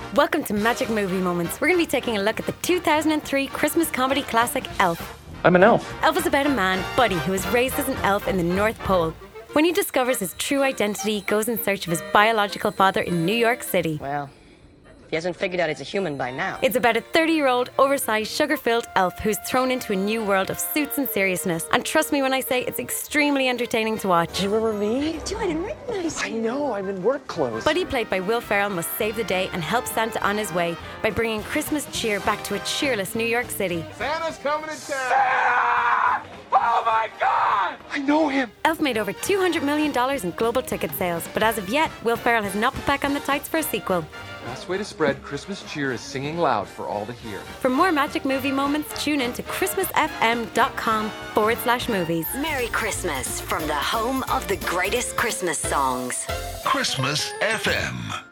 Welcome to Magic Movie Moments. We're going to be taking a look at the 2003 Christmas comedy classic Elf. I'm an elf. Elf is about a man, Buddy, who is raised as an elf in the North Pole. When he discovers his true identity, he goes in search of his biological father in New York City. Well, he hasn't figured out he's a human by now. It's about a 30-year-old, oversized, sugar-filled elf who's thrown into a new world of suits and seriousness. And trust me when I say it's extremely entertaining to watch. You remember me? I do, I didn't recognize you. I know, I'm in work clothes. Buddy, played by Will Ferrell, must save the day and help Santa on his way by bringing Christmas cheer back to a cheerless New York City. Santa's coming to town! Santa! Oh my God! I know him. Elf made over $200 million in global ticket sales, but as of yet, Will Ferrell has not put back on the tights for a sequel. Best way to spread Christmas cheer is singing loud for all to hear. For more Magic Movie Moments, tune in to christmasfm.com/movies. Merry Christmas from the home of the greatest Christmas songs. Christmas FM.